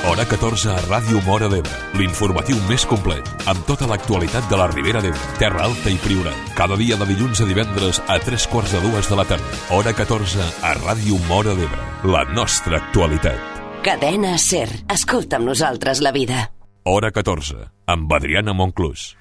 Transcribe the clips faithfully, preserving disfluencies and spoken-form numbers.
Hora catorze a Ràdio Móra d'Ebre, l'informatiu més complet, amb tota l'actualitat de la Ribera d'Ebre, Terra Alta i Priorat. Cada dia de dilluns a divendres a tres quarts de dues de la tarda. Hora catorze a Ràdio Móra d'Ebre, la nostra actualitat. Cadena SER, escolta amb nosaltres la vida. Hora catorze, amb Adriana Monclús.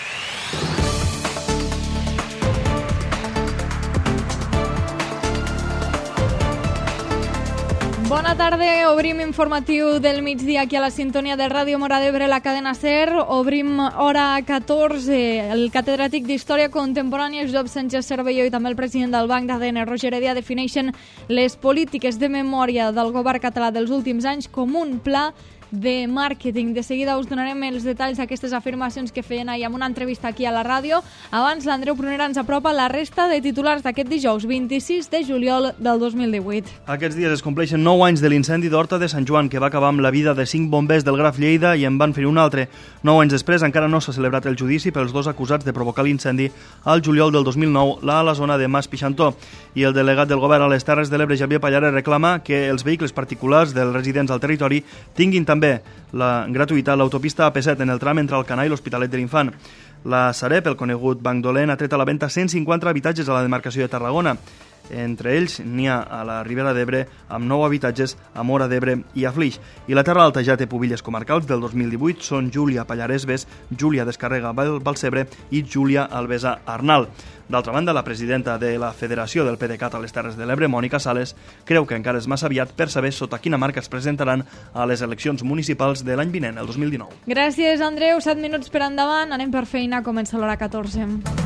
Bona tarda, obrim informatiu del migdia aquí a la sintonia de Ràdio Móra d'Ebre, la cadena SER. Obrim hora catorze. El catedràtic d'Història Contemporània, Josep Sánchez Cervelló, i també el president del Banc d'A D N, Roger Heredia, defineixen les polítiques de memòria del govern català dels últims anys com un pla de màrqueting. De seguida us donarem els detalls d'aquestes afirmacions que feien ahir en una entrevista aquí a la ràdio. Abans, l'Andreu Prunera ens apropa la resta de titulars d'aquest dijous, vint-i-sis de juliol del dos mil divuit. Aquests dies es compleixen nou anys de l'incendi d'Horta de Sant Joan, que va acabar amb la vida de cinc bombers del Graf Lleida i en van ferir un altre. Nou anys després encara no s'ha celebrat el judici pels dos acusats de provocar l'incendi al juliol del dos mil nou a la zona de Mas Pixantó. I el delegat del govern a les Terres de l'Ebre, Xavier Pallares, reclama que els vehicles particulars dels residents al territori tinguin també la gratuïta l'autopista A P set en el tram entre Alcanar i l'Hospitalet de l'Infant. La Sareb, el conegut Banc Dolent, ha tret a la venda cent cinquanta habitatges a la demarcació de Tarragona. Entre ells n'hi ha a la Ribera d'Ebre amb nou habitatges a Móra d'Ebre i a Flix. I la Terra Alta ja té pubilles comarcals del dos mil divuit, són Júlia Pallares-Bes, Júlia Descarrega Balcebre i Júlia Albesa Arnal. D'altra banda, la presidenta de la Federació del PDeCAT a les Terres de l'Ebre, Mònica Sales, creu que encara és massa aviat per saber sota quina marca es presentaran a les eleccions municipals de l'any vinent, el dos mil dinou. Gràcies, Andreu. set minuts per endavant. Anem per feina. Comença l'hora catorze.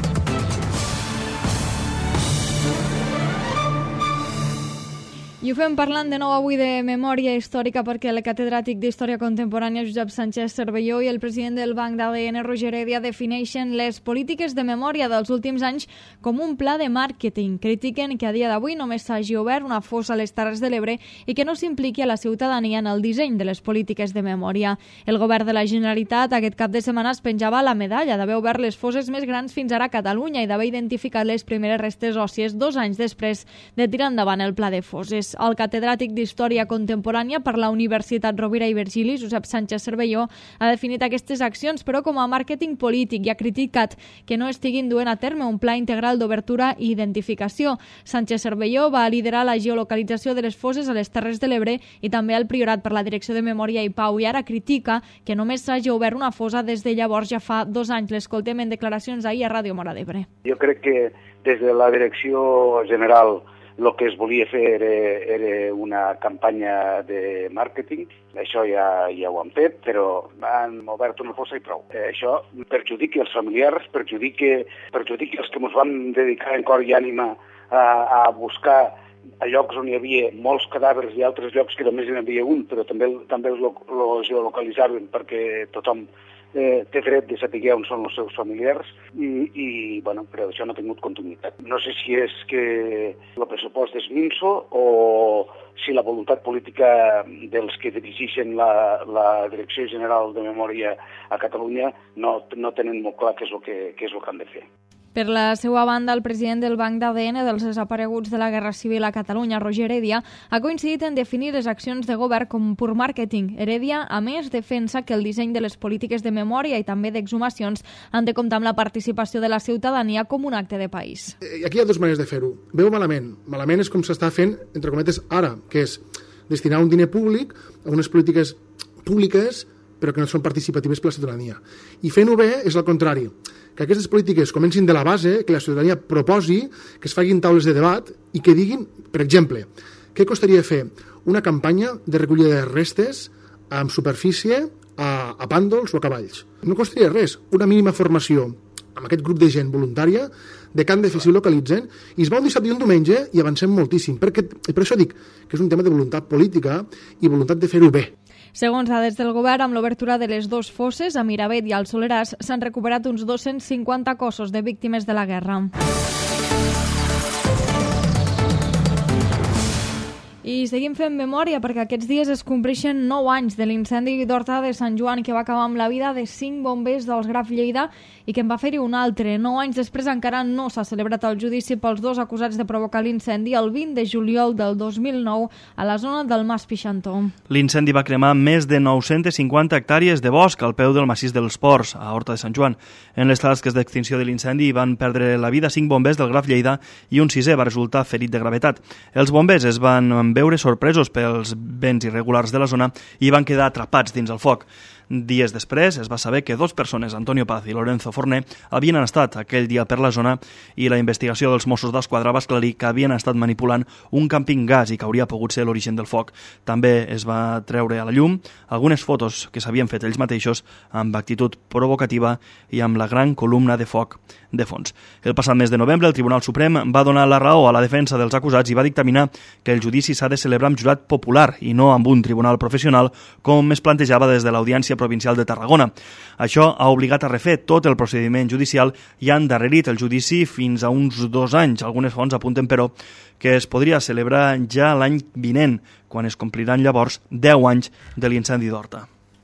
I ho fem parlant de nou avui de memòria històrica perquè el catedràtic d'Història Contemporània Josep Sánchez Cervelló i el president del Banc d'A D N Roger Heredia defineixen les polítiques de memòria dels últims anys com un pla de màrqueting. Critiquen que a dia d'avui només s'hagi obert una fossa a les Terres de l'Ebre i que no s'impliqui a la ciutadania en el disseny de les polítiques de memòria. El govern de la Generalitat aquest cap de setmana es penjava la medalla d'haver obert les fosses més grans fins ara a Catalunya i d'haver identificat les primeres restes òssies dos anys després de tirar endavant el pla de fosses. El catedràtic d'Història Contemporània per la Universitat Rovira i Virgili, Josep Sánchez Cervelló, ha definit aquestes accions, però com a màrqueting polític, i ha criticat que no estiguin duent a terme un pla integral d'obertura i identificació. Sánchez Cervelló va liderar la geolocalització de les fosses a les Terres de l'Ebre i també al Priorat per la Direcció de Memòria i Pau, i ara critica que només s'hagi obert una fossa des de llavors, ja fa dos anys. L'escoltem en declaracions ahir a Ràdio Móra d'Ebre. Jo crec que des de la Direcció General el que es volia fer era, era una campanya de màrqueting. Això ja, ja ho han fet, però han obert una fossa i prou. Eh, això perjudica els familiars, perjudica, perjudica els que ens vam dedicar en cor i ànima a, a buscar a llocs on hi havia molts cadàvers i altres llocs que només n'hi havia un, però també, també els geolocalitzaven perquè tothom Eh, té dret de saber on són els seus familiars i, i bueno, però això no ha tingut continuïtat. No sé si és que el pressupost és minso o si la voluntat política dels que dirigeixen la, la Direcció General de Memòria a Catalunya no, no tenen molt clar què és el que, què és el que han de fer. Per la seva banda, el president del Banc d'A D N dels desapareguts de la Guerra Civil a Catalunya, Roger Heredia, ha coincidit en definir les accions de govern com pur màrqueting. Heredia, a més, defensa que el disseny de les polítiques de memòria i també d'exhumacions han de comptar amb la participació de la ciutadania com un acte de país. Aquí hi ha dues maneres de fer-ho. Veu malament. Malament és com s'està fent, entre cometes, ara, que és destinar un diner públic a unes polítiques públiques però que no són participatives per la ciutadania. I fent-ho bé és el contrari, que aquestes polítiques comencin de la base, que la ciutadania proposi, que es facin taules de debat i que diguin, per exemple, què costaria fer una campanya de recollida de restes amb superfície a, a pàndols o a cavalls. No costaria res, una mínima formació amb aquest grup de gent voluntària de què han de fer si ho localitzen, i es va un dissabte i un diumenge i avancem moltíssim. Perquè, per això dic que és un tema de voluntat política i voluntat de fer-ho bé. Segons dades del govern, amb l'obertura de les dues fosses, a Miravet i al Soleràs, s'han recuperat uns dos-cents cinquanta cossos de víctimes de la guerra. I seguim fent memòria perquè aquests dies es compleixen nou anys de l'incendi d'Horta de Sant Joan que va acabar amb la vida de cinc bombers del Graf Lleida i que en va fer-hi un altre. Nou anys després encara no s'ha celebrat el judici pels dos acusats de provocar l'incendi el vint de juliol del dos mil nou a la zona del Mas Pixantó. L'incendi va cremar més de nou-centes cinquanta hectàrees de bosc al peu del massís dels Ports, a Horta de Sant Joan. En les tasques d'extinció de l'incendi van perdre la vida cinc bombers del Graf Lleida i un sisè va resultar ferit de gravetat. Els bombers es van veure sorpresos pels vents irregulars de la zona i van quedar atrapats dins el foc. Dies després es va saber que dos persones, Antonio Paz i Lorenzo Forné, havien estat aquell dia per la zona i la investigació dels Mossos d'Esquadra va esclarir que havien estat manipulant un càmping gas i que hauria pogut ser l'origen del foc. També es va treure a la llum algunes fotos que s'havien fet ells mateixos amb actitud provocativa i amb la gran columna de foc de fons. El passat mes de novembre el Tribunal Suprem va donar la raó a la defensa dels acusats i va dictaminar que el judici s'ha de celebrar amb jurat popular i no amb un tribunal professional com es plantejava des de l'Audiència Provincial de Tarragona. Això ha obligat a refer tot el procediment judicial i ha endarrerit el judici fins a uns dos anys. Algunes fonts apunten, però, que es podria celebrar ja l'any vinent, quan es compliran llavors deu anys de l'incendi d'Horta.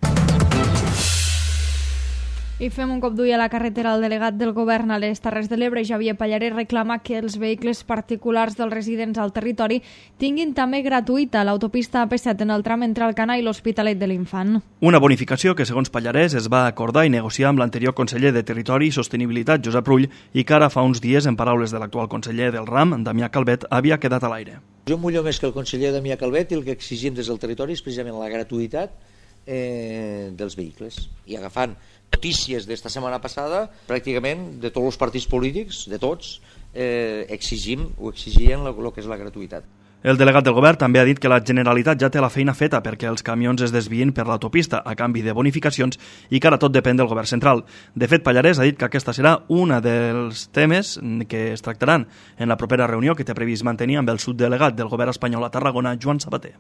I fem un cop d'ull a la carretera. El delegat del govern a les Terres de l'Ebre, Javier Pallarès, reclama que els vehicles particulars dels residents al territori tinguin també gratuïta l'autopista A P set en el tram entre Alcanar i l'Hospitalet de l'Infant. Una bonificació que, segons Pallarès, es va acordar i negociar amb l'anterior conseller de Territori i Sostenibilitat, Josep Rull, i que ara fa uns dies, en paraules de l'actual conseller del RAM, Damià Calvet, havia quedat a l'aire. Jo mullo més que el conseller Damià Calvet i el que exigim des del territori és precisament la gratuïtat eh, dels vehicles. I agafant notícies d'esta setmana passada, pràcticament de tots els partits polítics, de tots, eh, exigim o exigien el que és la gratuïtat. El delegat del govern també ha dit que la Generalitat ja té la feina feta perquè els camions es desviïn per l'autopista a canvi de bonificacions i que ara tot depèn del govern central. De fet, Pallarès ha dit que aquesta serà una dels temes que es tractaran en la propera reunió que té previst mantenir amb el subdelegat del govern espanyol a Tarragona, Joan Sabater.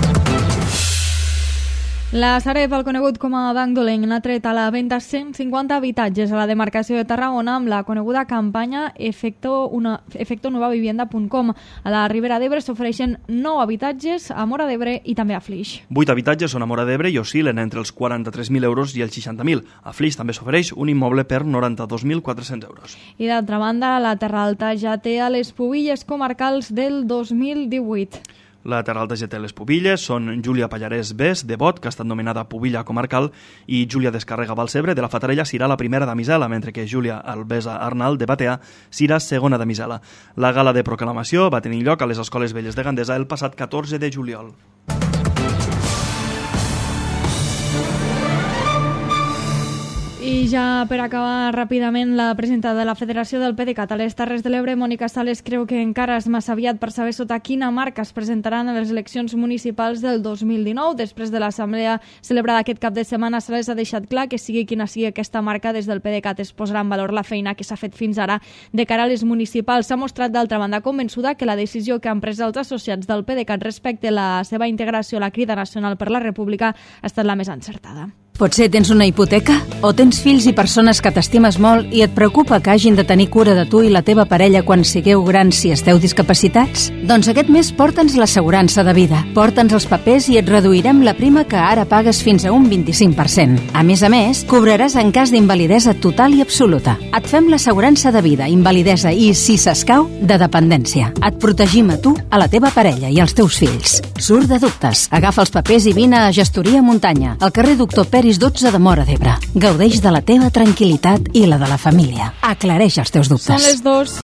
La Sareb, el conegut com a Banc Dolent, n'ha tret a la venda cent cinquanta habitatges a la demarcació de Tarragona amb la coneguda campanya efecto, una, efecto nova vivienda punt com. A la Ribera d'Ebre s'ofereixen nou habitatges a Móra d'Ebre i també a Flix. Vuit habitatges són a Móra d'Ebre i oscil·len entre els quaranta-tres mil euros i els seixanta mil. A Flix també s'ofereix un immoble per noranta-dos mil quatre-cents euros. I d'altra banda, la Terra Alta ja té a les pubilles comarcals del dos mil divuit. La Terra Alta ja té les pubilles, són Júlia Pallarès Bes, de Bot, que ha estat nomenada pubilla comarcal, i Júlia Descarrega Balcebre, de la Fatarella, serà la primera de Misela, mentre que Júlia Albesa Arnal, de Batea, serà segona de Misela. La gala de proclamació va tenir lloc a les Escoles Velles de Gandesa el passat catorze de juliol. I ja per acabar ràpidament, la presidenta de la Federació del PDeCAT a les Terres de l'Ebre, Mònica Sales, creu que encara és massa aviat per saber sota quina marca es presentaran a les eleccions municipals del dos mil dinou. Després de l'assemblea celebrada aquest cap de setmana, Sales ha deixat clar que sigui quina sigui aquesta marca, des del PDeCAT es posarà en valor la feina que s'ha fet fins ara de cara a les municipals. S'ha mostrat d'altra banda convençuda que la decisió que han pres els associats del PDeCAT respecte a la seva integració a la Crida Nacional per la República ha estat la més encertada. Potser tens una hipoteca? O tens fills i persones que t'estimes molt i et preocupa que hagin de tenir cura de tu i la teva parella quan sigueu grans si esteu discapacitats? Doncs aquest mes porta'ns l'assegurança de vida. Porta'ns els papers i et reduirem la prima que ara pagues fins a un vint-i-cinc per cent. A més a més, cobraràs en cas d'invalidesa total i absoluta. Et fem l'assegurança de vida, invalidesa i, si s'escau, de dependència. Et protegim a tu, a la teva parella i als teus fills. Surt de dubtes. Agafa els papers i vine a Gestoria Muntanya, al carrer Doctor Pérez dotze de Móra d'Ebre. Gaudeix de la teva tranquil·litat i la de la família. Aclareix els teus dubtes. Són les dos.